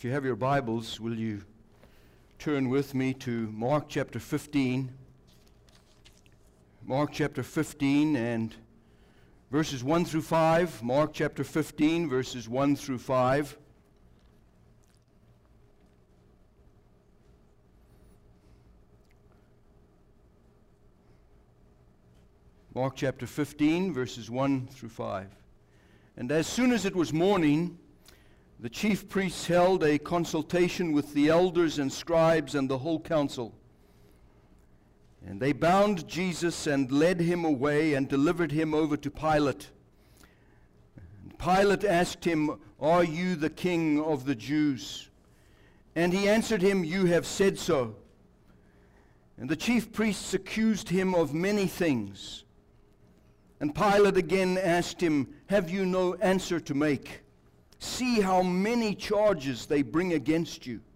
you have your Bibles, will you turn with me to Mark chapter 15? Mark chapter 15 and verses 1 through 5. Mark chapter 15, verses 1 through 5. Mark chapter 15, verses 1 through 5. And as soon as it was morning, the chief priests held a consultation with the elders and scribes and the whole council. And they bound Jesus and led him away and delivered him over to Pilate. And Pilate asked him, "Are you the king of the Jews?" And he answered him, "You have said so." And the chief priests accused him of many things. And Pilate again asked him, "Have you no answer to make? See how many charges they bring against you."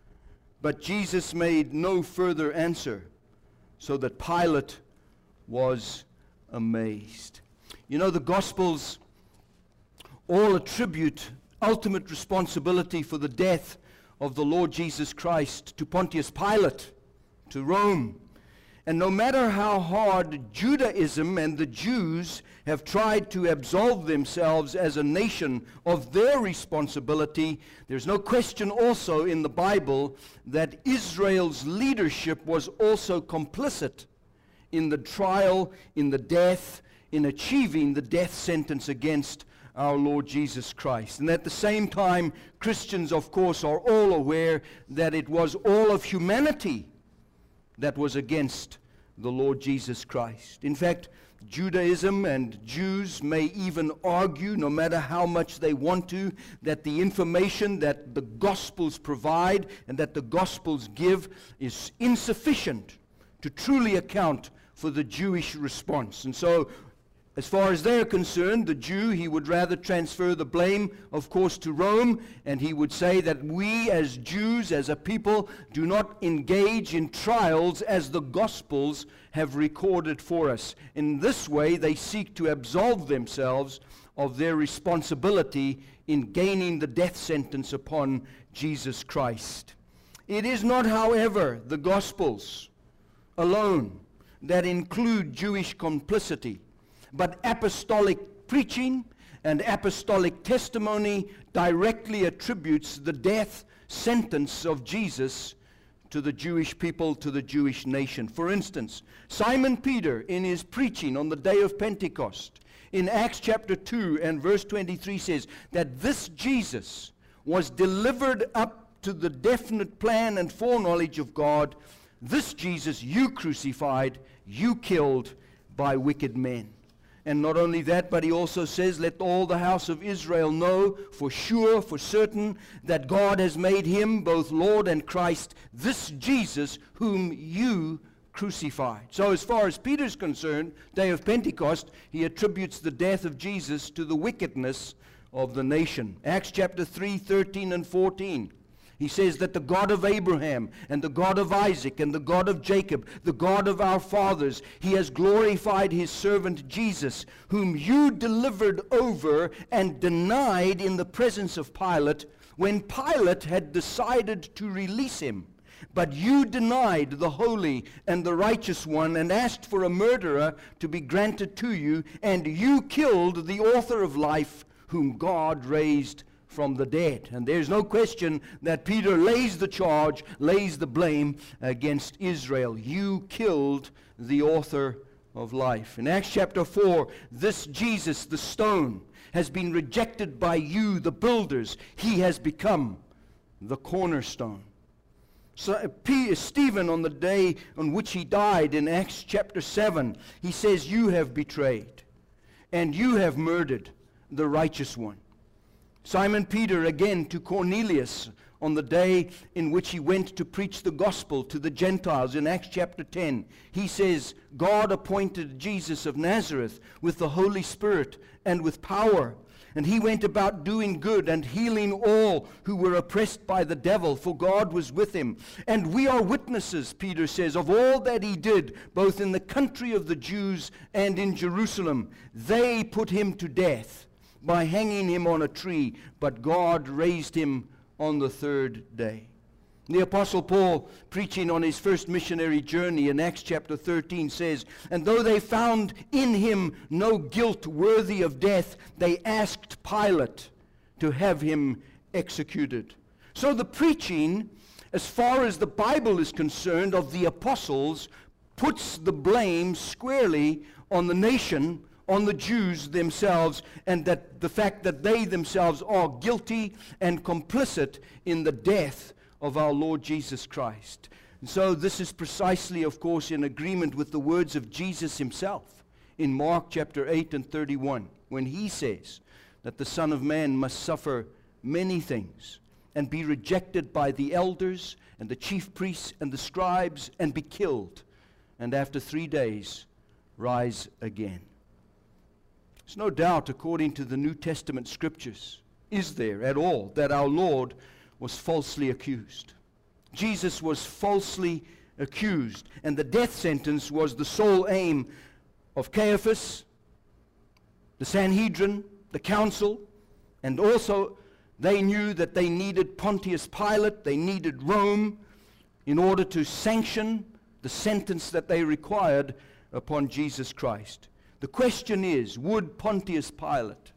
But Jesus made no further answer, so that Pilate was amazed. You know, the Gospels all attribute ultimate responsibility for the death of the Lord Jesus Christ to Pontius Pilate, to Rome. And no matter how hard Judaism and the Jews have tried to absolve themselves as a nation of their responsibility, there's no question also in the Bible that Israel's leadership was also complicit in the trial, in the death, in achieving the death sentence against our Lord Jesus Christ. And at the same time, Christians, of course, are all aware that it was all of humanity that was against the Lord Jesus Christ. In fact, Judaism and Jews may even argue, no matter how much they want to, that the information that the Gospels provide and that the Gospels give is insufficient to truly account for the Jewish response. And so, as far as they're concerned, the Jew, he would rather transfer the blame, of course, to Rome, and he would say that we as Jews, as a people, do not engage in trials as the Gospels have recorded for us. In this way, they seek to absolve themselves of their responsibility in gaining the death sentence upon Jesus Christ. It is not, however, the Gospels alone that include Jewish complicity, but apostolic preaching and apostolic testimony directly attributes the death sentence of Jesus to the Jewish people, to the Jewish nation. For instance, Simon Peter, in his preaching on the day of Pentecost, in Acts chapter 2 and verse 23 says that this Jesus was delivered up to the definite plan and foreknowledge of God. This Jesus you crucified, you killed by wicked men. And not only that, but he also says, let all the house of Israel know for sure, for certain, that God has made him both Lord and Christ, this Jesus whom you crucified. So as far as Peter's concerned, day of Pentecost, he attributes the death of Jesus to the wickedness of the nation. Acts chapter 3, 13 and 14. He says that the God of Abraham and the God of Isaac and the God of Jacob, the God of our fathers, he has glorified his servant Jesus, whom you delivered over and denied in the presence of Pilate, when Pilate had decided to release him. But you denied the holy and the righteous one and asked for a murderer to be granted to you, and you killed the author of life, whom God raised from the dead. And there's no question that Peter lays the charge, lays the blame against Israel. You killed the author of life. In Acts chapter 4, this Jesus, the stone, has been rejected by you, the builders. He has become the cornerstone. So Stephen, on the day on which he died in Acts chapter 7, he says, you have betrayed and you have murdered the righteous one. Simon Peter, again, to Cornelius on the day in which he went to preach the gospel to the Gentiles in Acts chapter 10. He says, God appointed Jesus of Nazareth with the Holy Spirit and with power. And he went about doing good and healing all who were oppressed by the devil, for God was with him. And we are witnesses, Peter says, of all that he did, both in the country of the Jews and in Jerusalem. They put him to death by hanging him on a tree, but God raised him on the third day. The Apostle Paul, preaching on his first missionary journey in Acts chapter 13, says, "And though they found in him no guilt worthy of death, they asked Pilate to have him executed." So the preaching, as far as the Bible is concerned, of the apostles, puts the blame squarely on the nation, on the Jews themselves, and that the fact that they themselves are guilty and complicit in the death of our Lord Jesus Christ. And so this is precisely, of course, in agreement with the words of Jesus himself in Mark chapter 8 and 31, when he says that the Son of Man must suffer many things and be rejected by the elders and the chief priests and the scribes and be killed, and after 3 days rise again. There's no doubt, according to the New Testament scriptures, is there at all, that our Lord was falsely accused. Jesus was falsely accused, and the death sentence was the sole aim of Caiaphas, the Sanhedrin, the council, and also they knew that they needed Pontius Pilate, they needed Rome, in order to sanction the sentence that they required upon Jesus Christ. The question is, would Pontius Pilate,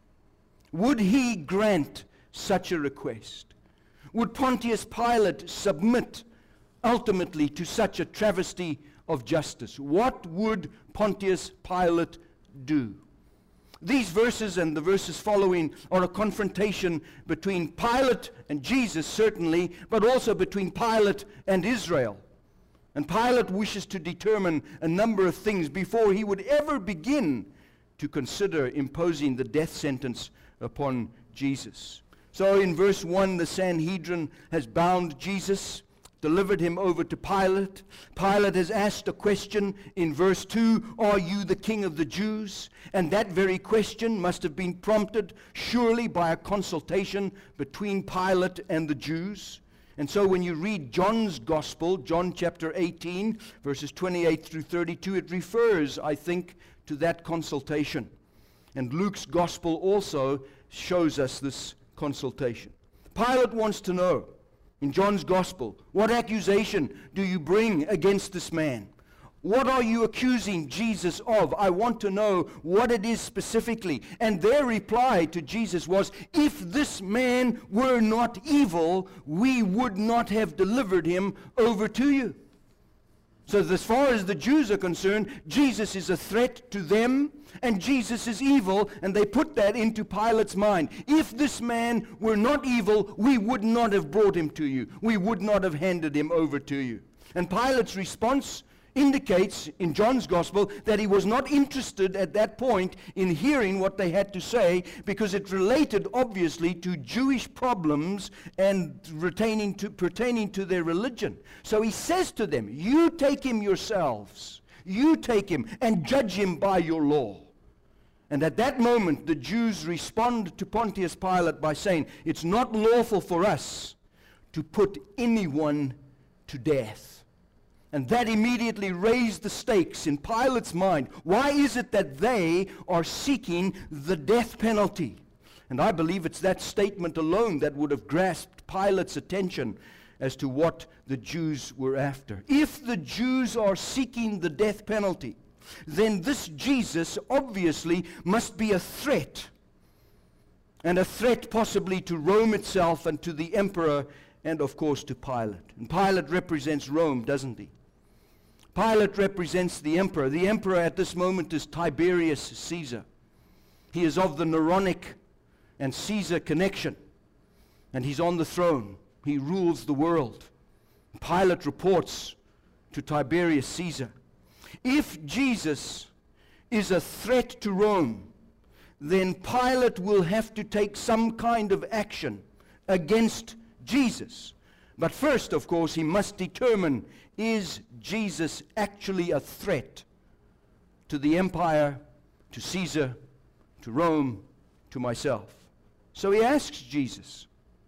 would he grant such a request? Would Pontius Pilate submit ultimately to such a travesty of justice? What would Pontius Pilate do? These verses and the verses following are a confrontation between Pilate and Jesus, certainly, but also between Pilate and Israel. And Pilate wishes to determine a number of things before he would ever begin to consider imposing the death sentence upon Jesus. So in verse 1, the Sanhedrin has bound Jesus, delivered him over to Pilate. Pilate has asked a question in verse 2, "Are you the king of the Jews?" And that very question must have been prompted surely by a consultation between Pilate and the Jews. And so when you read John's Gospel, John chapter 18, verses 28 through 32, it refers, I think, to that consultation. And Luke's Gospel also shows us this consultation. Pilate wants to know, in John's Gospel, what accusation do you bring against this man? What are you accusing Jesus of? I want to know what it is specifically. And their reply to Jesus was, "If this man were not evil, we would not have delivered him over to you." So as far as the Jews are concerned, Jesus is a threat to them, and Jesus is evil, and they put that into Pilate's mind. If this man were not evil, we would not have brought him to you. We would not have handed him over to you. And Pilate's response indicates in John's Gospel that he was not interested at that point in hearing what they had to say, because it related obviously to Jewish problems and pertaining to their religion. So he says to them, "You take him yourselves. You take him and judge him by your law." And at that moment, the Jews respond to Pontius Pilate by saying, "It's not lawful for us to put anyone to death." And that immediately raised the stakes in Pilate's mind. Why is it that they are seeking the death penalty? And I believe it's that statement alone that would have grasped Pilate's attention as to what the Jews were after. If the Jews are seeking the death penalty, then this Jesus obviously must be a threat. And a threat possibly to Rome itself and to the emperor and of course to Pilate. And Pilate represents Rome, doesn't he? Pilate represents the emperor. The emperor at this moment is Tiberius Caesar. He is of the Neronic and Caesar connection, and he's on the throne. He rules the world. Pilate reports to Tiberius Caesar. If Jesus is a threat to Rome, then Pilate will have to take some kind of action against Jesus. But first, of course, he must determine, is Jesus actually a threat to the empire, to Caesar, to Rome, to myself? So he asks Jesus,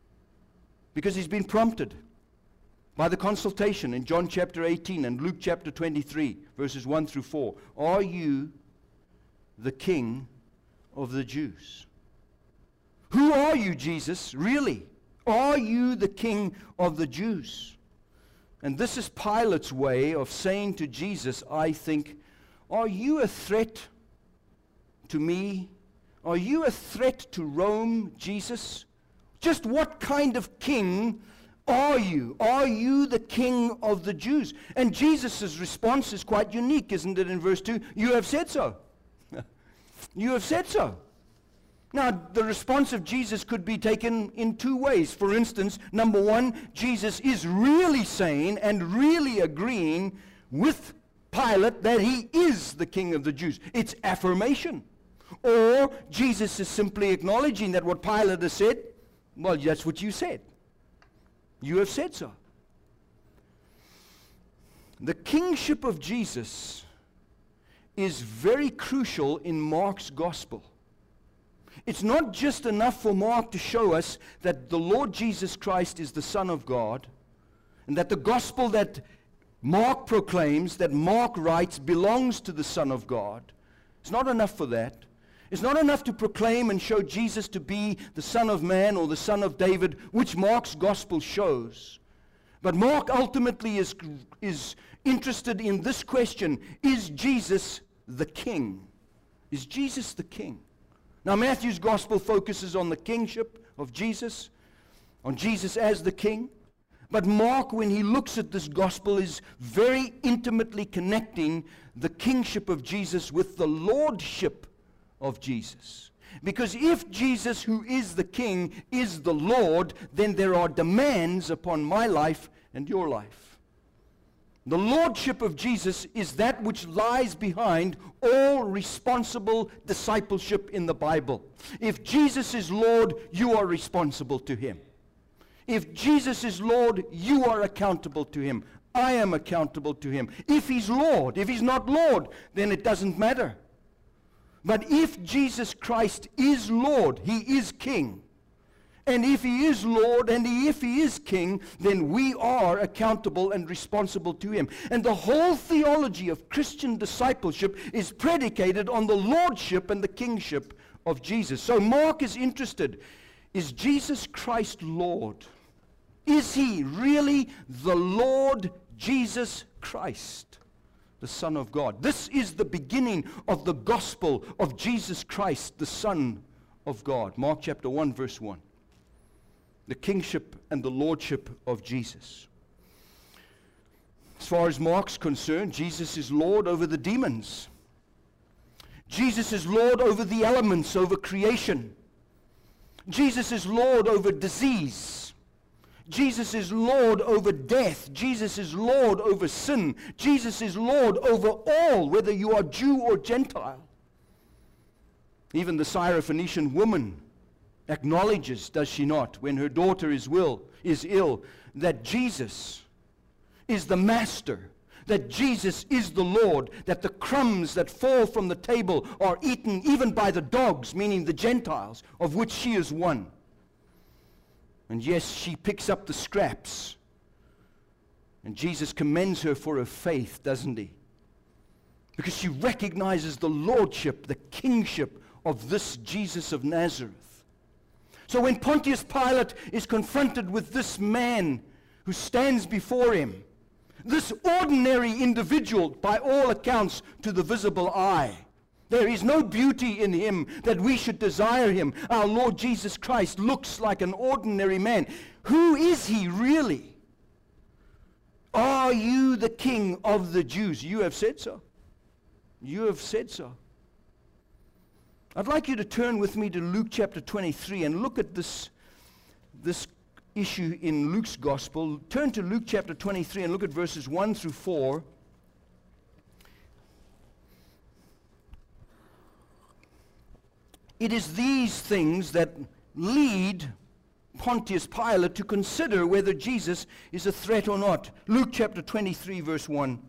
because he's been prompted by the consultation in John chapter 18 and Luke chapter 23, verses 1 through 4. "Are you the king of the Jews?" Who are you, Jesus, really? Are you the king of the Jews? And this is Pilate's way of saying to Jesus, I think, are you a threat to me? Are you a threat to Rome, Jesus? Just what kind of king are you? Are you the king of the Jews? And Jesus' response is quite unique, isn't it, in verse 2? You have said so. You have said so. Now, the response of Jesus could be taken in two ways. For instance, number one, Jesus is really saying and really agreeing with Pilate that he is the king of the Jews. It's affirmation. Or Jesus is simply acknowledging that what Pilate has said, well, that's what you said. You have said so. The kingship of Jesus is very crucial in Mark's gospel. It's not just enough for Mark to show us that the Lord Jesus Christ is the Son of God, and that the gospel that Mark proclaims, that Mark writes, belongs to the Son of God. It's not enough for that. It's not enough to proclaim and show Jesus to be the Son of Man or the Son of David, which Mark's gospel shows. But Mark ultimately is interested in this question: is Jesus the King? Is Jesus the King? Now, Matthew's gospel focuses on the kingship of Jesus, on Jesus as the King. But Mark, when he looks at this gospel, is very intimately connecting the kingship of Jesus with the lordship of Jesus. Because if Jesus, who is the King, is the Lord, then there are demands upon my life and your life. The lordship of Jesus is that which lies behind all responsible discipleship in the Bible. If Jesus is Lord, you are responsible to him. If Jesus is Lord, you are accountable to him. I am accountable to him. If he's Lord, if he's not Lord, then it doesn't matter. But if Jesus Christ is Lord, he is King. And if he is Lord and if he is King, then we are accountable and responsible to him. And the whole theology of Christian discipleship is predicated on the lordship and the kingship of Jesus. So Mark is interested. Is Jesus Christ Lord? Is he really the Lord Jesus Christ, the Son of God? This is the beginning of the gospel of Jesus Christ, the Son of God. Mark chapter 1, verse 1. The kingship and the lordship of Jesus. As far as Mark's concerned, Jesus is Lord over the demons. Jesus is Lord over the elements, over creation. Jesus is Lord over disease. Jesus is Lord over death. Jesus is Lord over sin. Jesus is Lord over all, whether you are Jew or Gentile. Even the Syrophoenician woman acknowledges, does she not, when her daughter is ill, that Jesus is the master, that Jesus is the Lord, that the crumbs that fall from the table are eaten even by the dogs, meaning the Gentiles, of which she is one. And yes, she picks up the scraps. And Jesus commends her for her faith, doesn't he? Because she recognizes the lordship, the kingship of this Jesus of Nazareth. So when Pontius Pilate is confronted with this man who stands before him, this ordinary individual, by all accounts, to the visible eye, there is no beauty in him that we should desire him. Our Lord Jesus Christ looks like an ordinary man. Who is he really? Are you the King of the Jews? You have said so. You have said so. I'd like you to turn with me to Luke chapter 23 and look at this issue in Luke's gospel. Turn to Luke chapter 23 and look at verses 1 through 4. It is these things that lead Pontius Pilate to consider whether Jesus is a threat or not. Luke chapter 23, verse 1.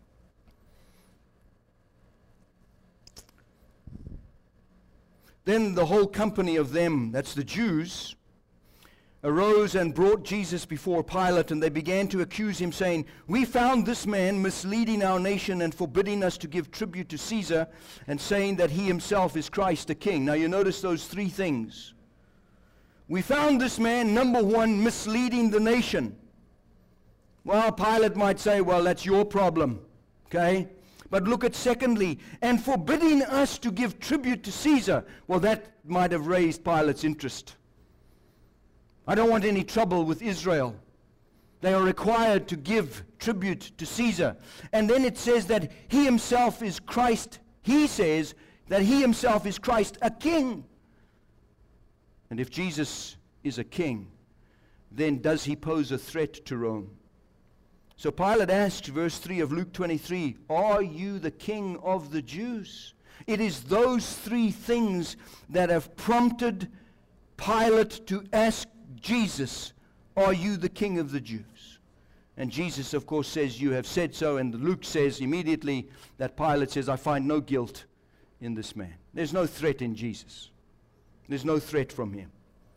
Then the whole company of them, that's the Jews, arose and brought Jesus before Pilate, and they began to accuse him, saying, "We found this man misleading our nation and forbidding us to give tribute to Caesar, and saying that he himself is Christ the King." Now you notice those three things. we found this man, number one, misleading the nation. Well, Pilate might say, well, that's your problem, okay? But look at secondly, and forbidding us to give tribute to Caesar. Well, that might have raised Pilate's interest. I don't want any trouble with Israel. They are required to give tribute to Caesar. And then it says that he himself is Christ. He says that he himself is Christ, a king. And if Jesus is a king, then does he pose a threat to Rome? So Pilate asked, verse 3 of Luke 23, are you the king of the Jews? It is those three things that have prompted Pilate to ask Jesus, are you the king of the Jews? And Jesus, of course, says, you have said so. And Luke says immediately that Pilate says, I find no guilt in this man. There's no threat in Jesus. There's no threat from him.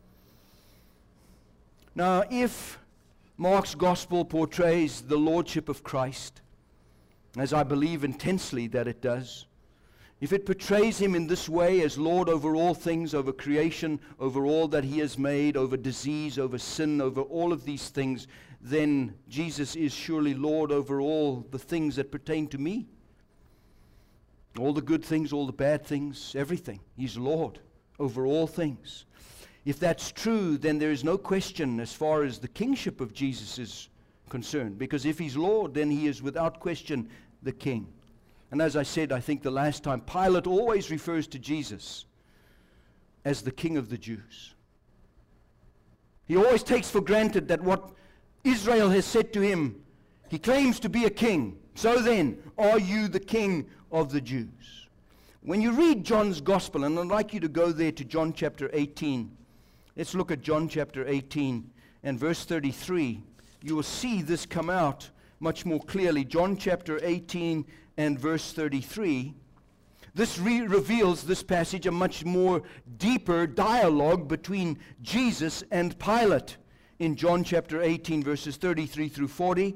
Now, if Mark's gospel portrays the lordship of Christ, as I believe intensely that it does, if it portrays him in this way as Lord over all things, over creation, over all that he has made, over disease, over sin, over all of these things, then Jesus is surely Lord over all the things that pertain to me. All the good things, all the bad things, everything. He's Lord over all things. If that's true, then there is no question as far as the kingship of Jesus is concerned. Because if he's Lord, then he is without question the king. And as I said, I think the last time, Pilate always refers to Jesus as the king of the Jews. He always takes for granted that what Israel has said to him, he claims to be a king. So then, are you the king of the Jews? When you read John's gospel, and I'd like you to go there to John chapter 18. Let's look at John chapter 18 and verse 33. You will see this come out much more clearly. John chapter 18 and verse 33. This reveals this passage a much more deeper dialogue between Jesus and Pilate in John chapter 18 verses 33 through 40.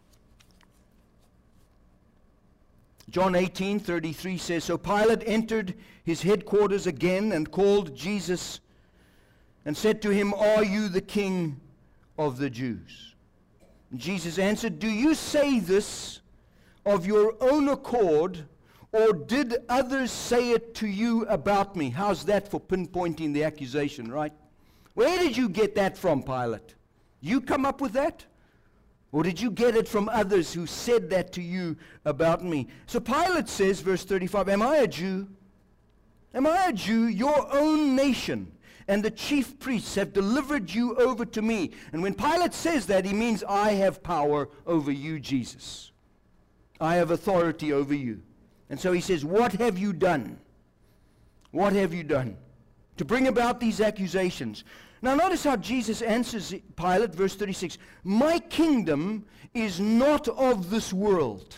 John 18:33 says, so Pilate entered his headquarters again and called Jesus and said to him, are you the king of the Jews? And Jesus answered, do you say this of your own accord, or did others say it to you about me? How's that for pinpointing the accusation, right? Where did you get that from, Pilate? You come up with that? Or did you get it from others who said that to you about me? So Pilate says, verse 35, am I a Jew? Am I a Jew? Your own nation and the chief priests have delivered you over to me. And when Pilate says that, he means I have power over you, Jesus. I have authority over you. And so he says, what have you done? What have you done to bring about these accusations? Now notice how Jesus answers Pilate, verse 36. My kingdom is not of this world.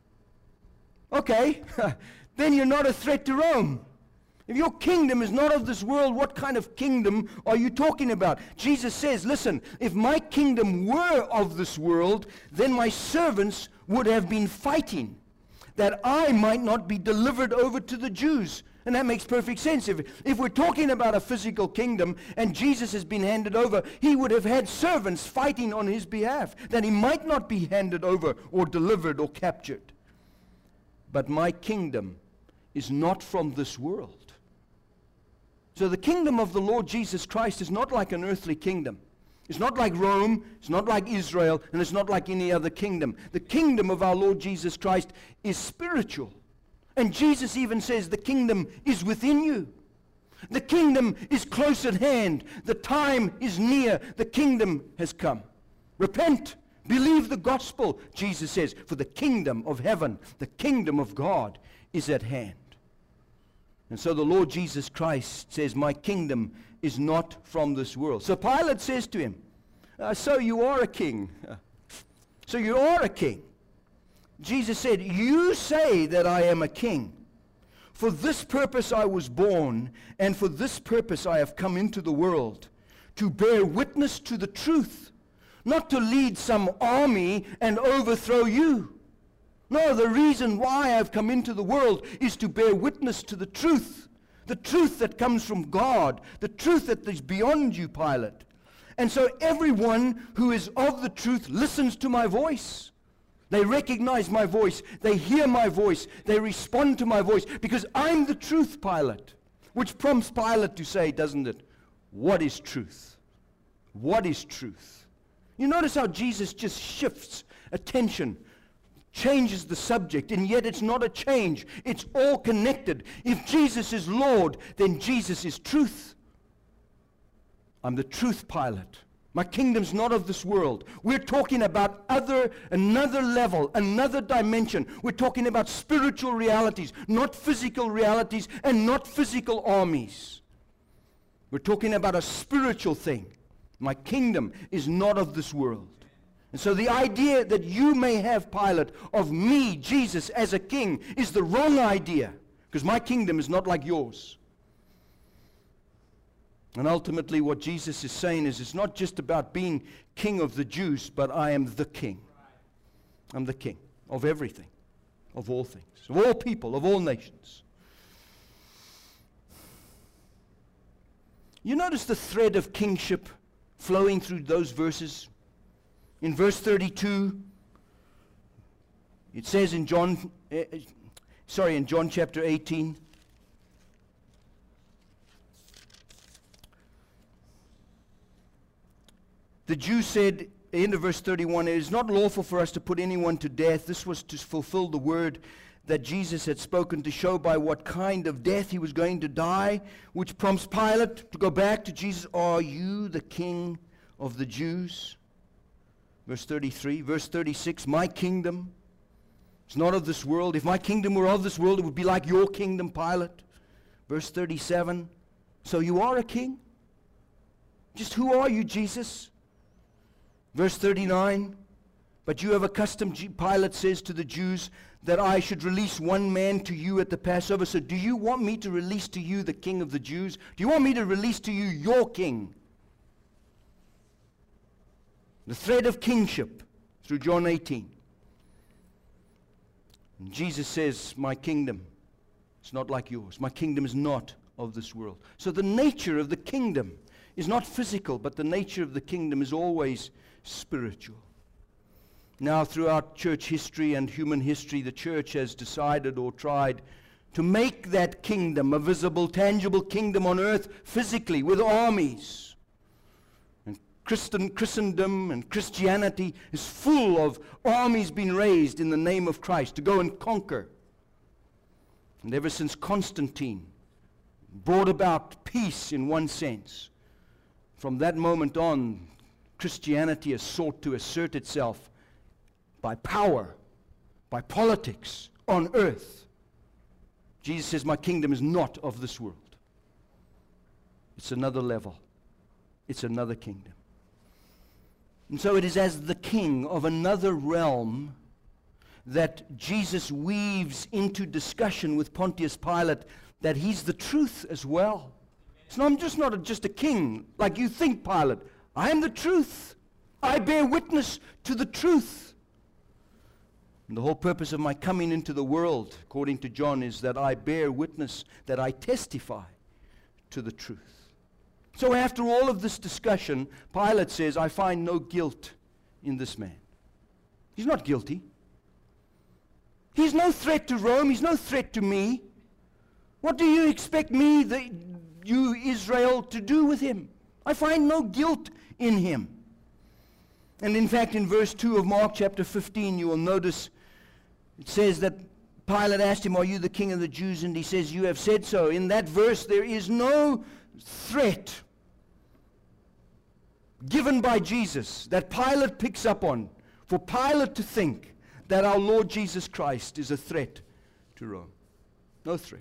Okay, then you're not a threat to Rome. If your kingdom is not of this world, what kind of kingdom are you talking about? Jesus says, listen, if my kingdom were of this world, then my servants would have been fighting, that I might not be delivered over to the Jews. And that makes perfect sense. If we're talking about a physical kingdom and Jesus has been handed over, he would have had servants fighting on his behalf, that he might not be handed over or delivered or captured. But my kingdom is not from this world. So the kingdom of the Lord Jesus Christ is not like an earthly kingdom. It's not like Rome, it's not like Israel, and it's not like any other kingdom. The kingdom of our Lord Jesus Christ is spiritual. And Jesus even says the kingdom is within you. The kingdom is close at hand. The time is near. The kingdom has come. Repent. Believe the gospel, Jesus says, for the kingdom of heaven, the kingdom of God is at hand. And so the Lord Jesus Christ says, my kingdom is not from this world. So Pilate says to him, so you are a king. So you are a king. Jesus said, you say that I am a king. For this purpose I was born, and for this purpose I have come into the world, to bear witness to the truth, not to lead some army and overthrow you. No, the reason why I've come into the world is to bear witness to the truth. the truth that comes from God, the truth that is beyond you, Pilate. And so everyone who is of the truth listens to my voice. They recognize my voice. They hear my voice. They respond to my voice because I'm the truth, Pilate. Which prompts Pilate to say, doesn't it, what is truth? What is truth? You notice how Jesus just shifts attention, changes the subject, and yet it's not a change. It's all connected. If Jesus is Lord, then Jesus is truth. I'm the truth, Pilate. My kingdom's not of this world. We're talking about another level, another dimension. We're talking about spiritual realities, not physical realities and not physical armies. We're talking about a spiritual thing. My kingdom is not of this world. And so the idea that you may have, Pilate, of me, Jesus, as a king is the wrong idea, because my kingdom is not like yours. And ultimately what Jesus is saying is it's not just about being king of the Jews, but I am the king. I'm the king of everything, of all things, of all people, of all nations. You notice the thread of kingship flowing through those verses? In verse 32, it says in John chapter 18, the Jews said, in verse 31, it is not lawful for us to put anyone to death. This was to fulfill the word that Jesus had spoken, to show by what kind of death he was going to die, which prompts Pilate to go back to Jesus. Are you the king of the Jews? Verse 33. Verse 36, my kingdom is not of this world. If my kingdom were of this world, it would be like your kingdom, Pilate. Verse 37, so you are a king? Just who are you, Jesus? Verse 39, but you have a custom, Pilate says to the Jews, that I should release one man to you at the Passover. So do you want me to release to you the king of the Jews? Do you want me to release to you your king? The thread of kingship through John 18. And Jesus says, my kingdom is not like yours. My kingdom is not of this world. So the nature of the kingdom is not physical, but the nature of the kingdom is always spiritual. Now, throughout church history and human history, the church has decided or tried to make that kingdom a visible, tangible kingdom on earth physically with armies. And Christendom and Christianity is full of armies being raised in the name of Christ to go and conquer. And ever since Constantine brought about peace in one sense, from that moment on, Christianity has sought to assert itself by power, by politics on earth. Jesus says, my kingdom is not of this world. It's another level. It's another kingdom. And so it is as the king of another realm that Jesus weaves into discussion with Pontius Pilate that he's the truth as well. So I'm just not just a king like you think, Pilate. I am the truth. I bear witness to the truth. And the whole purpose of my coming into the world, according to John, is that I bear witness, that I testify to the truth. So after all of this discussion, Pilate says, I find no guilt in this man. He's not guilty. He's no threat to Rome. He's no threat to me. What do you expect me, you Israel, to do with him? I find no guilt in him. And in fact, in verse 2 of Mark chapter 15, you will notice it says that Pilate asked him, are you the king of the Jews? And he says, you have said so. In that verse, there is no threat given by Jesus that Pilate picks up on for Pilate to think that our Lord Jesus Christ is a threat to Rome. No threat.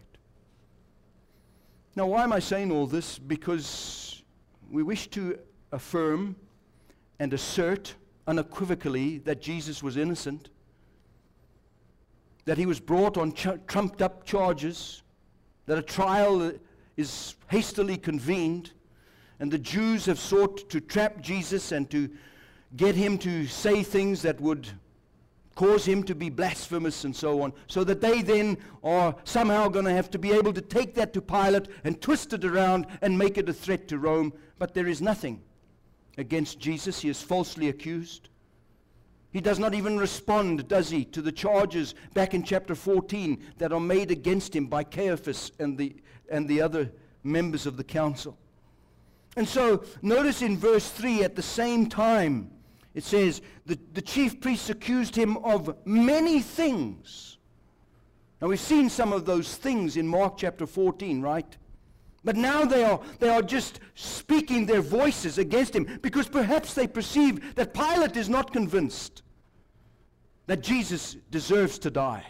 Now, why am I saying all this? Because we wish to affirm and assert unequivocally that Jesus was innocent, that he was brought on trumped-up charges, that a trial is hastily convened, and the Jews have sought to trap Jesus and to get him to say things that would cause him to be blasphemous and so on, so that they then are somehow going to have to be able to take that to Pilate and twist it around and make it a threat to Rome. But there is nothing against Jesus. He is falsely accused. He does not even respond, does he, to the charges back in chapter 14 that are made against him by Caiaphas and the other members of the council. And so, notice in verse 3, at the same time, it says, the chief priests accused him of many things. Now, we've seen some of those things in Mark chapter 14, right? But now they are just speaking their voices against him, because perhaps they perceive that Pilate is not convinced that Jesus deserves to die,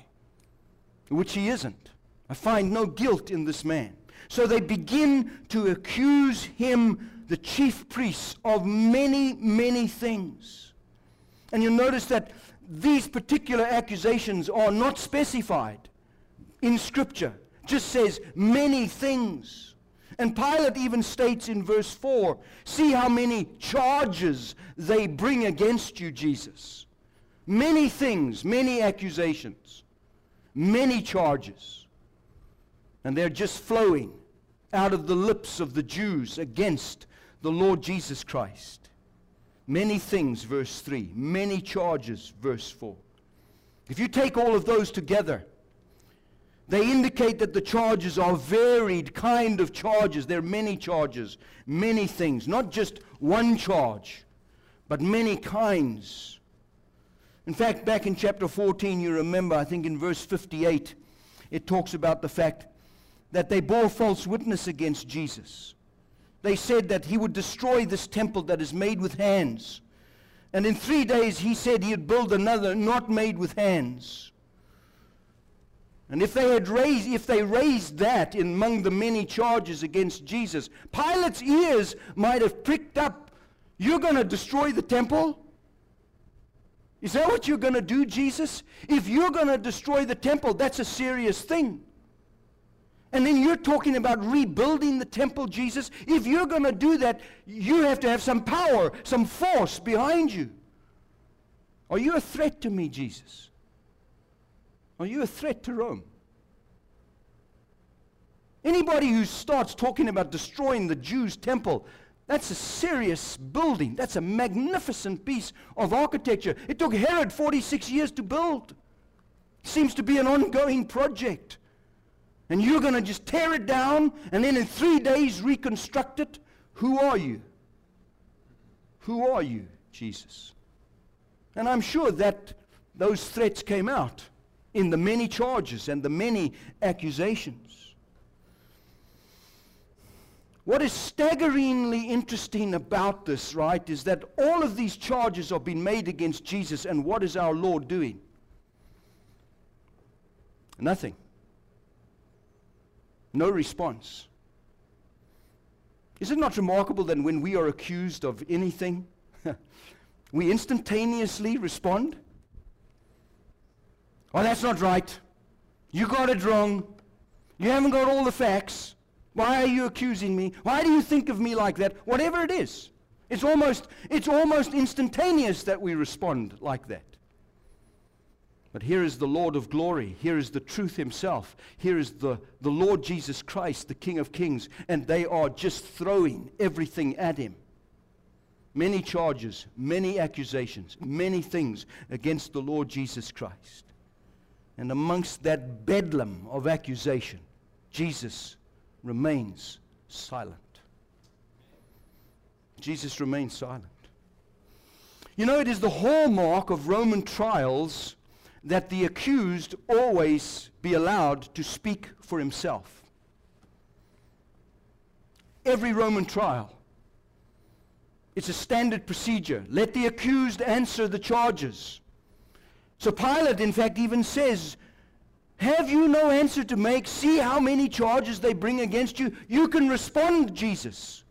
which he isn't. I find no guilt in this man. So they begin to accuse him, the chief priests, of many, many things. And you'll notice that these particular accusations are not specified in Scripture. It just says many things. And Pilate even states in verse 4, see how many charges they bring against you, Jesus. Many things, many accusations, many charges. And they're just flowing out of the lips of the Jews against the Lord Jesus Christ. Many things, verse 3. Many charges, verse 4. If you take all of those together, they indicate that the charges are varied kind of charges. There are many charges, many things. Not just one charge, but many kinds. In fact, back in chapter 14, you remember, I think in verse 58, it talks about the fact that they bore false witness against Jesus. They said that he would destroy this temple that is made with hands. And in 3 days he said he'd build another not made with hands. And if they raised that among the many charges against Jesus, Pilate's ears might have pricked up. You're going to destroy the temple? Is that what you're going to do, Jesus? If you're going to destroy the temple, that's a serious thing. And then you're talking about rebuilding the temple, Jesus. If you're going to do that, you have to have some power, some force behind you. Are you a threat to me, Jesus? Are you a threat to Rome? Anybody who starts talking about destroying the Jews' temple, that's a serious building. That's a magnificent piece of architecture. It took Herod 46 years to build. Seems to be an ongoing project. And you're going to just tear it down and then in 3 days reconstruct it? Who are you? Who are you, Jesus? And I'm sure that those threats came out in the many charges and the many accusations. What is staggeringly interesting about this, right, is that all of these charges are being made against Jesus, and what is our Lord doing? Nothing. No response. Is it not remarkable that when we are accused of anything, we instantaneously respond? Oh, that's not right. You got it wrong. You haven't got all the facts. Why are you accusing me? Why do you think of me like that? Whatever it is. It's almost instantaneous that we respond like that. But here is the Lord of glory. Here is the truth himself. Here is the Lord Jesus Christ, the King of Kings. And they are just throwing everything at him. Many charges, many accusations, many things against the Lord Jesus Christ. And amongst that bedlam of accusation, Jesus remains silent. Jesus remains silent. You know, it is the hallmark of Roman trials that the accused always be allowed to speak for himself. Every Roman trial, it's a standard procedure. Let the accused answer the charges. So Pilate, in fact, even says, have you no answer to make? See how many charges they bring against you. You can respond, Jesus.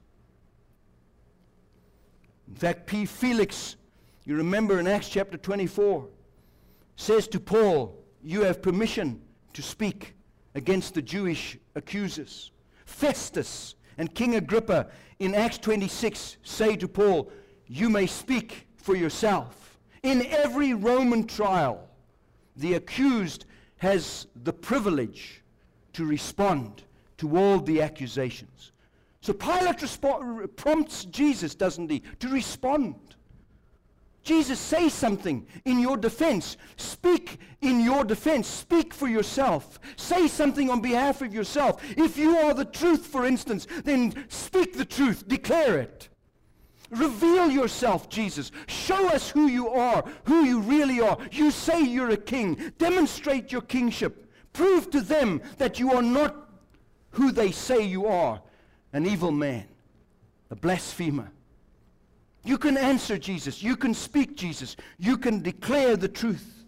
In fact, Felix, you remember in Acts chapter 24, says to Paul, you have permission to speak against the Jewish accusers. Festus and King Agrippa in Acts 26 say to Paul, you may speak for yourself. In every Roman trial, the accused has the privilege to respond to all the accusations. So Pilate prompts Jesus, doesn't he, to respond. Jesus, say something in your defense. Speak in your defense. Speak for yourself. Say something on behalf of yourself. If you are the truth, for instance, then speak the truth. Declare it. Reveal yourself, Jesus. Show us who you are, who you really are. You say you're a king. Demonstrate your kingship. Prove to them that you are not who they say you are, an evil man, a blasphemer. You can answer Jesus. You can speak Jesus. You can declare the truth.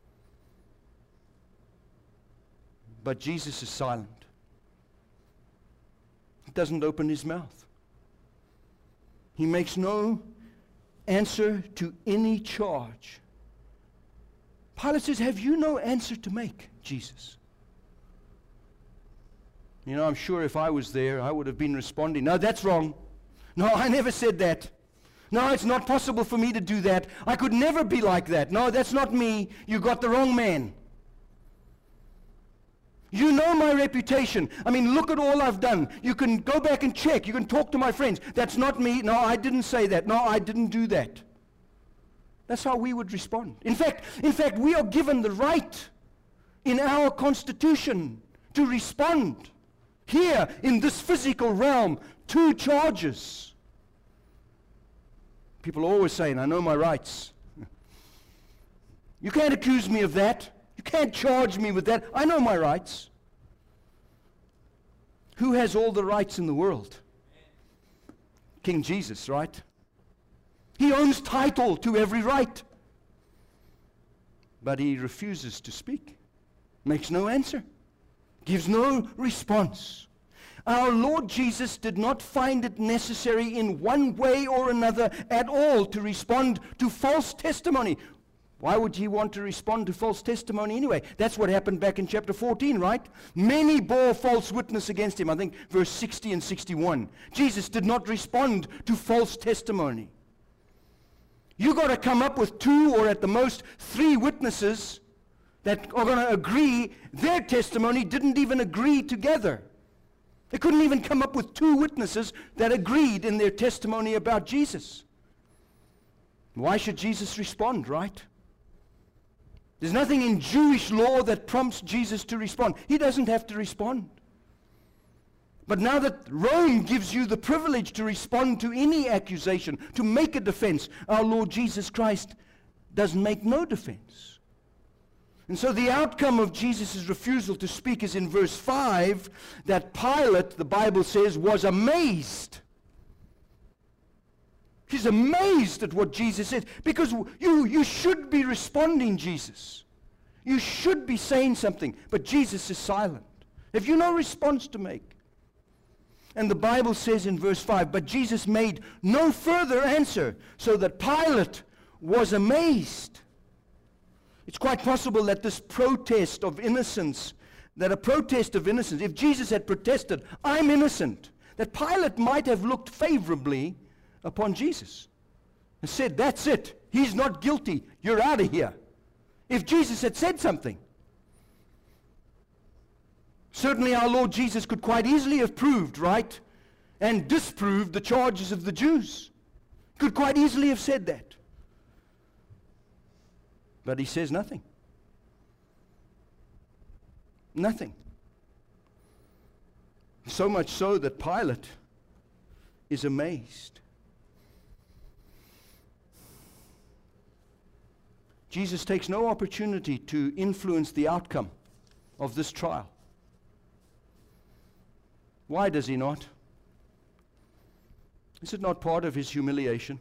But Jesus is silent. He doesn't open his mouth. He makes no answer to any charge. Pilate says, have you no answer to make, Jesus? You know, I'm sure if I was there, I would have been responding, no, that's wrong. No, I never said that. No, it's not possible for me to do that. I could never be like that. No, that's not me. You got the wrong man. You know my reputation. I mean, look at all I've done. You can go back and check. You can talk to my friends. That's not me. No, I didn't say that. No, I didn't do that. That's how we would respond. In fact, we are given the right in our Constitution to respond. Here, in this physical realm, 2 charges. People are always saying, I know my rights. You can't accuse me of that. You can't charge me with that. I know my rights. Who has all the rights in the world? King Jesus, right? He owns title to every right. But he refuses to speak. Makes no answer. Gives no response. Our Lord Jesus did not find it necessary in one way or another at all to respond to false testimony. Why would he want to respond to false testimony anyway? That's what happened back in chapter 14, right? Many bore false witness against him. I think verse 60 and 61. Jesus did not respond to false testimony. You got to come up with 2 or at the most 3 witnesses that are going to agree. Their testimony didn't even agree together. They couldn't even come up with 2 witnesses that agreed in their testimony about Jesus. Why should Jesus respond, right? There's nothing in Jewish law that prompts Jesus to respond. He doesn't have to respond. But now that Rome gives you the privilege to respond to any accusation, to make a defense, our Lord Jesus Christ does make no defense. And so the outcome of Jesus' refusal to speak is in verse 5, that Pilate, the Bible says, was amazed. He's amazed at what Jesus said, because you should be responding, Jesus. You should be saying something, but Jesus is silent. Have you no response to make? And the Bible says in verse 5, but Jesus made no further answer, so that Pilate was amazed. It's quite possible that this protest of innocence, if Jesus had protested, I'm innocent, that Pilate might have looked favorably upon Jesus and said, that's it, he's not guilty, you're out of here. If Jesus had said something. Certainly our Lord Jesus could quite easily have proved, right, and disproved the charges of the Jews. Could quite easily have said that. But he says nothing. Nothing. So much so that Pilate is amazed. Jesus takes no opportunity to influence the outcome of this trial. Why does he not? Is it not part of his humiliation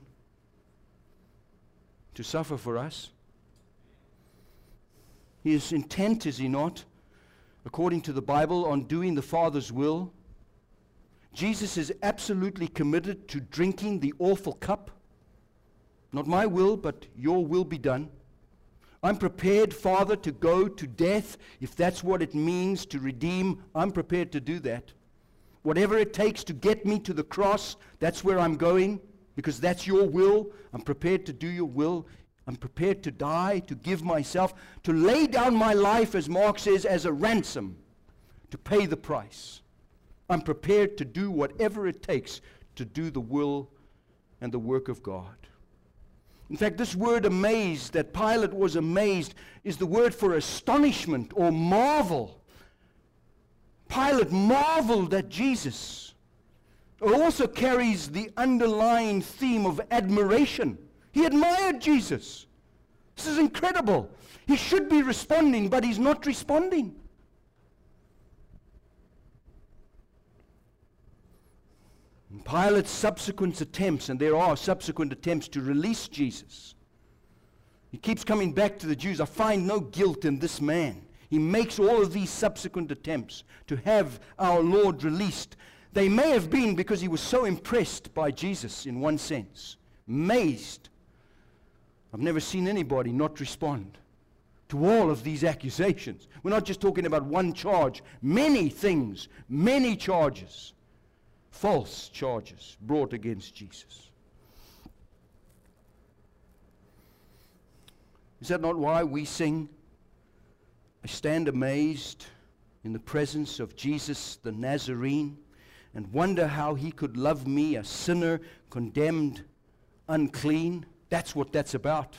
to suffer for us? He is intent, is he not, according to the Bible, on doing the Father's will. Jesus is absolutely committed to drinking the awful cup. Not my will, but your will be done. I'm prepared, Father, to go to death. If that's what it means to redeem, I'm prepared to do that. Whatever it takes to get me to the cross, that's where I'm going, because that's your will. I'm prepared to do your will. I'm prepared to die, to give myself, to lay down my life, as Mark says, as a ransom, to pay the price. I'm prepared to do whatever it takes to do the will and the work of God. In fact, this word amazed, that Pilate was amazed, is the word for astonishment or marvel. Pilate marveled at Jesus. It also carries the underlying theme of admiration. He admired Jesus. This is incredible. He should be responding, but he's not responding. And Pilate's subsequent attempts, and there are subsequent attempts to release Jesus. He keeps coming back to the Jews. I find no guilt in this man. He makes all of these subsequent attempts to have our Lord released. They may have been because he was so impressed by Jesus in one sense. Amazed. I've never seen anybody not respond to all of these accusations. We're not just talking about one charge. Many things, many charges, false charges brought against Jesus. Is that not why we sing, I stand amazed in the presence of Jesus the Nazarene, and wonder how he could love me, a sinner, condemned, unclean? That's what that's about.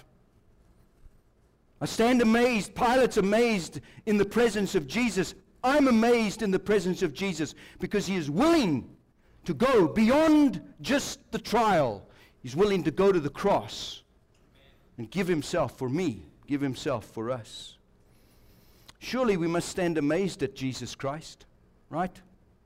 I stand amazed. Pilate's amazed in the presence of Jesus. I'm amazed in the presence of Jesus because he is willing to go beyond just the trial. He's willing to go to the cross and give himself for me, give himself for us. Surely we must stand amazed at Jesus Christ, right?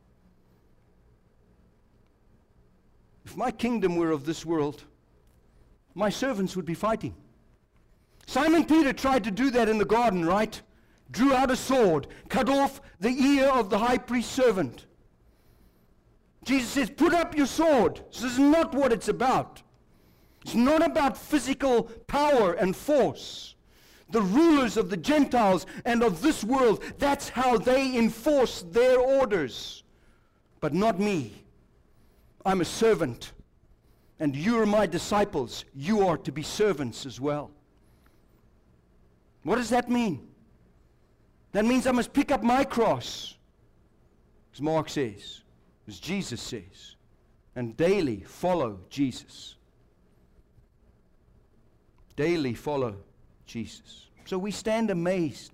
If my kingdom were of this world, my servants would be fighting. Simon Peter tried to do that in the garden, right? Drew out a sword, cut off the ear of the high priest's servant. Jesus says, put up your sword. This is not what it's about. It's not about physical power and force. The rulers of the Gentiles and of this world, that's how they enforce their orders. But not me. I'm a servant. And you're my disciples. You are to be servants as well. What does that mean? That means I must pick up my cross, as Mark says, as Jesus says, and daily follow Jesus. Daily follow Jesus. So we stand amazed.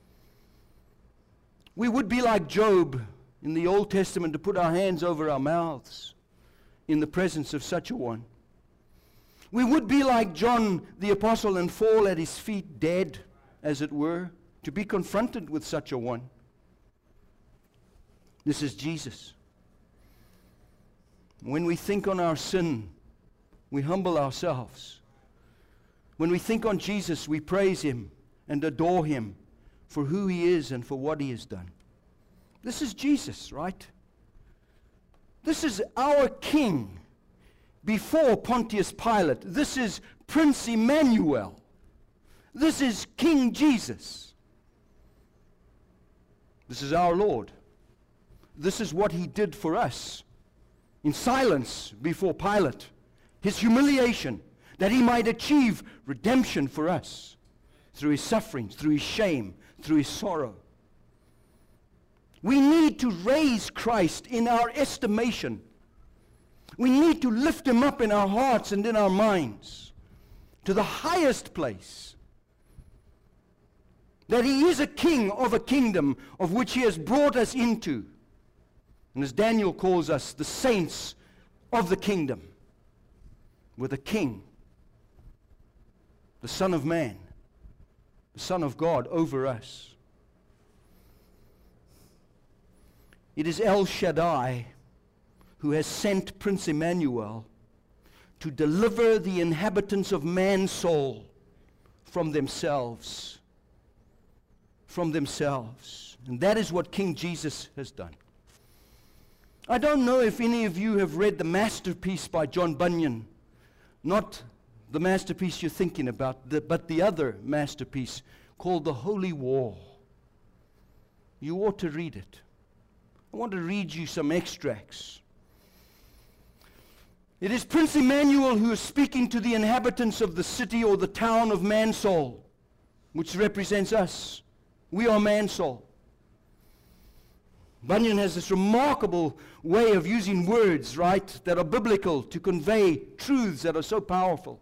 We would be like Job in the Old Testament to put our hands over our mouths in the presence of such a one. We would be like John the Apostle and fall at his feet dead, as it were, to be confronted with such a one. This is Jesus. When we think on our sin, we humble ourselves. When we think on Jesus, we praise him and adore him for who he is and for what he has done. This is Jesus, right? This is our King before Pontius Pilate. This is Prince Emmanuel. This is King Jesus. This is our Lord. This is what he did for us in silence before Pilate. His humiliation, that he might achieve redemption for us through his sufferings, through his shame, through his sorrow. We need to raise Christ in our estimation. We need to lift him up in our hearts and in our minds to the highest place. That he is a king of a kingdom of which he has brought us into. And as Daniel calls us, the saints of the kingdom. With a king, the Son of Man, the Son of God over us. It is El Shaddai who has sent Prince Emmanuel to deliver the inhabitants of man's soul from themselves. From themselves. And that is what King Jesus has done. I don't know if any of you have read the masterpiece by John Bunyan. Not the masterpiece you're thinking about, but the other masterpiece called The Holy War. You ought to read it. I want to read you some extracts. It is Prince Emmanuel who is speaking to the inhabitants of the city or the town of Mansol, which represents us. We are Mansol. Bunyan has this remarkable way of using words, right, that are biblical to convey truths that are so powerful.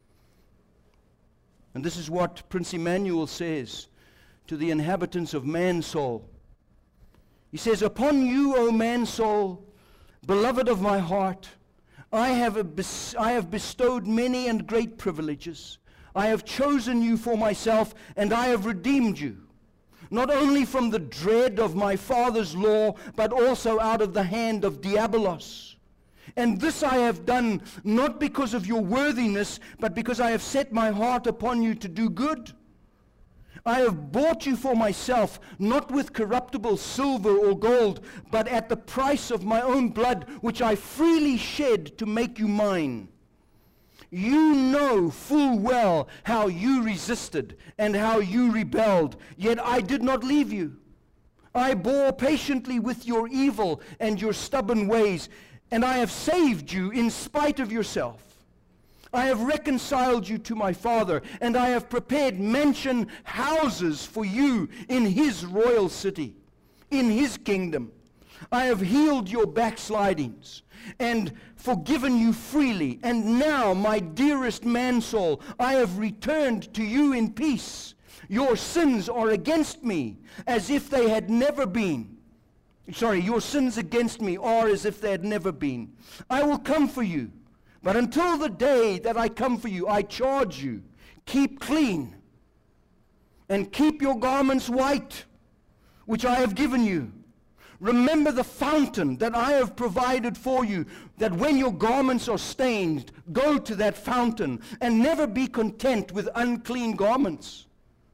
And this is what Prince Emmanuel says to the inhabitants of Mansol. He says, "Upon you, O Mansol, beloved of my heart, I have bestowed many and great privileges. I have chosen you for myself, and I have redeemed you, not only from the dread of my father's law, but also out of the hand of Diabolos. And this I have done not because of your worthiness, but because I have set my heart upon you to do good. I have bought you for myself, not with corruptible silver or gold, but at the price of my own blood, which I freely shed to make you mine. You know full well how you resisted and how you rebelled, yet I did not leave you. I bore patiently with your evil and your stubborn ways, and I have saved you in spite of yourself. I have reconciled you to my Father, and I have prepared mansion houses for you in his royal city, in his kingdom. I have healed your backslidings and forgiven you freely. And now, my dearest Mansol, I have returned to you in peace. Your sins are against me as if they had never been. Your sins against me are as if they had never been. I will come for you. But until the day that I come for you, I charge you, keep clean and keep your garments white, which I have given you. Remember the fountain that I have provided for you, that when your garments are stained, go to that fountain and never be content with unclean garments.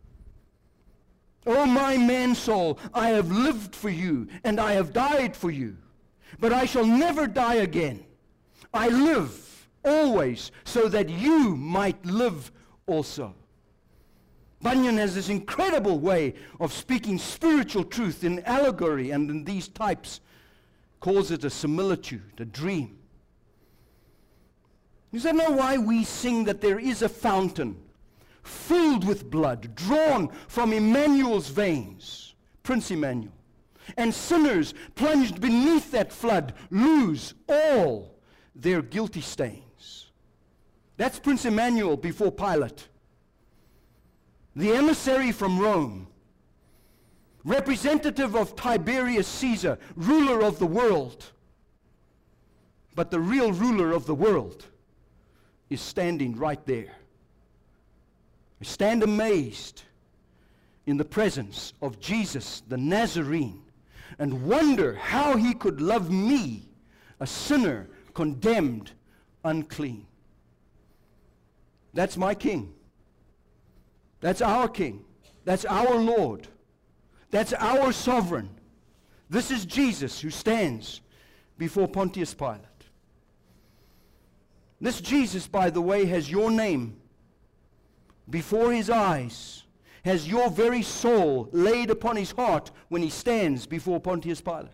O my Mansol, I have lived for you and I have died for you, but I shall never die again. I live always, so that you might live also." Bunyan has this incredible way of speaking spiritual truth in allegory and in these types. Calls it a similitude, a dream. Does that know why we sing that there is a fountain filled with blood, drawn from Emmanuel's veins, Prince Emmanuel, and sinners plunged beneath that flood lose all their guilty stains? That's Prince Emmanuel before Pilate. The emissary from Rome, representative of Tiberius Caesar, ruler of the world. But the real ruler of the world is standing right there. I stand amazed in the presence of Jesus the Nazarene and wonder how he could love me, a sinner, condemned, unclean. That's my King. That's our King. That's our Lord. That's our sovereign. This is Jesus who stands before Pontius Pilate. This Jesus, by the way, has your name before his eyes, has your very soul laid upon his heart when he stands before Pontius Pilate.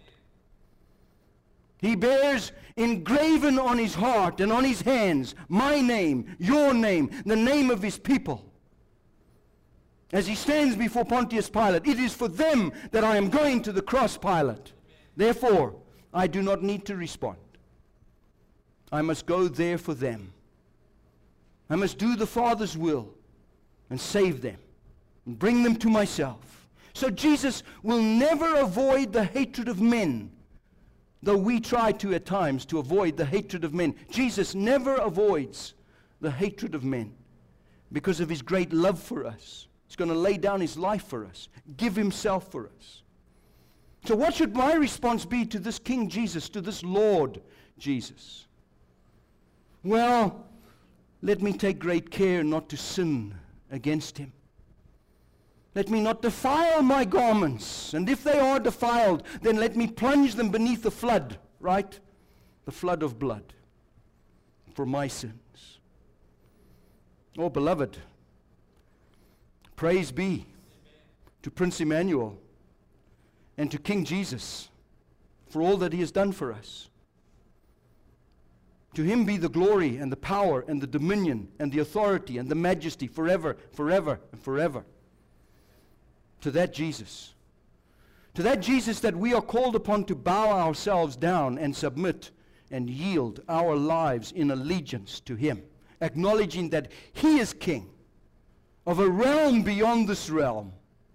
He bears engraven on his heart and on his hands my name, your name, the name of his people. As he stands before Pontius Pilate, it is for them that I am going to the cross, Pilate. Therefore, I do not need to respond. I must go there for them. I must do the Father's will and save them and bring them to myself. So Jesus will never avoid the hatred of men, though we try to at times to avoid the hatred of men. Jesus never avoids the hatred of men because of his great love for us. He's going to lay down his life for us, give himself for us. So what should my response be to this King Jesus, to this Lord Jesus? Well, let me take great care not to sin against him. Let me not defile my garments, and if they are defiled, then let me plunge them beneath the flood, right? The flood of blood for my sins. Oh, beloved, praise be to Prince Emmanuel and to King Jesus for all that he has done for us. To him be the glory and the power and the dominion and the authority and the majesty forever, forever, and forever. To that Jesus. To that Jesus that we are called upon to bow ourselves down and submit and yield our lives in allegiance to him, acknowledging that he is king of a realm beyond this realm.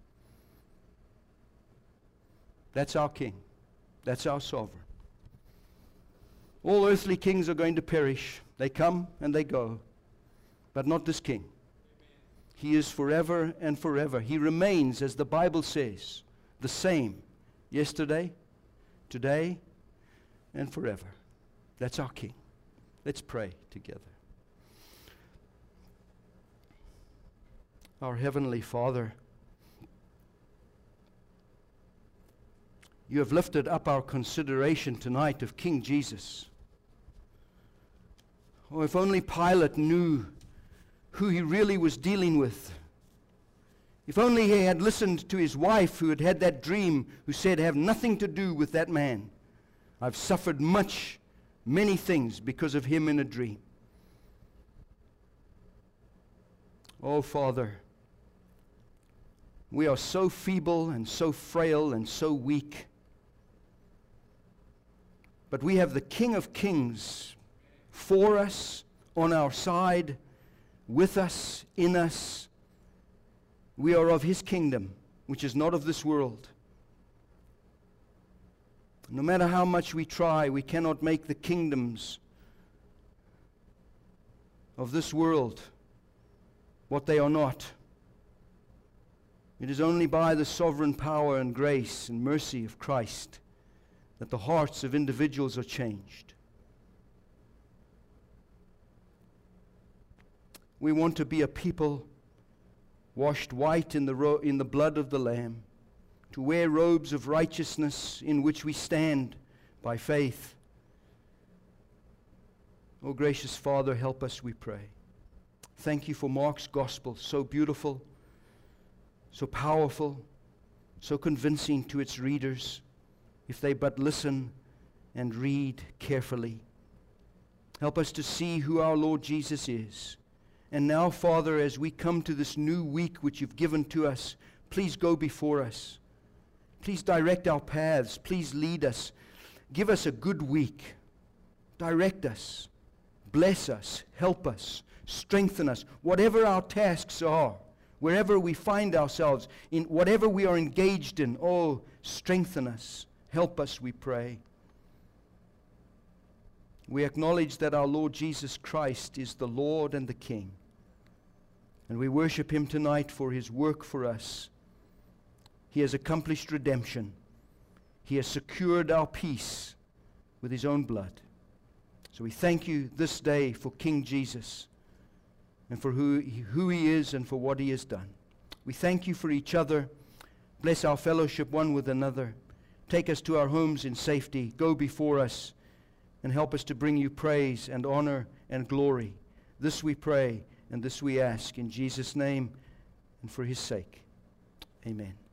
That's our king. That's our sovereign. All earthly kings are going to perish. They come and they go. But not this king. He is forever and forever. He remains, as the Bible says, the same yesterday, today, and forever. That's our king. Let's pray together. Our Heavenly Father, you have lifted up our consideration tonight of King Jesus. Oh, if only Pilate knew who he really was dealing with. If only he had listened to his wife who had had that dream, who said, have nothing to do with that man. I've suffered many things because of him in a dream. Oh, Father, we are so feeble and so frail and so weak. But we have the King of Kings for us, on our side, with us, in us. We are of his kingdom, which is not of this world. No matter how much we try, we cannot make the kingdoms of this world what they are not. It is only by the sovereign power and grace and mercy of Christ that the hearts of individuals are changed. We want to be a people washed white in the blood of the Lamb, to wear robes of righteousness in which we stand by faith. Oh, gracious Father, help us, we pray. Thank you for Mark's gospel, so beautiful, so powerful, so convincing to its readers, if they but listen and read carefully. Help us to see who our Lord Jesus is. And now, Father, as we come to this new week which you've given to us, please go before us. Please direct our paths. Please lead us. Give us a good week. Direct us. Bless us. Help us. Strengthen us. Whatever our tasks are, wherever we find ourselves, in whatever we are engaged in, oh, strengthen us. Help us, we pray. We acknowledge that our Lord Jesus Christ is the Lord and the King. And we worship him tonight for his work for us. He has accomplished redemption. He has secured our peace with his own blood. So we thank you this day for King Jesus and for who he is and for what he has done. We thank you for each other. Bless our fellowship one with another. Take us to our homes in safety. Go before us and help us to bring you praise and honor and glory. This we pray and this we ask in Jesus' name and for his sake. Amen.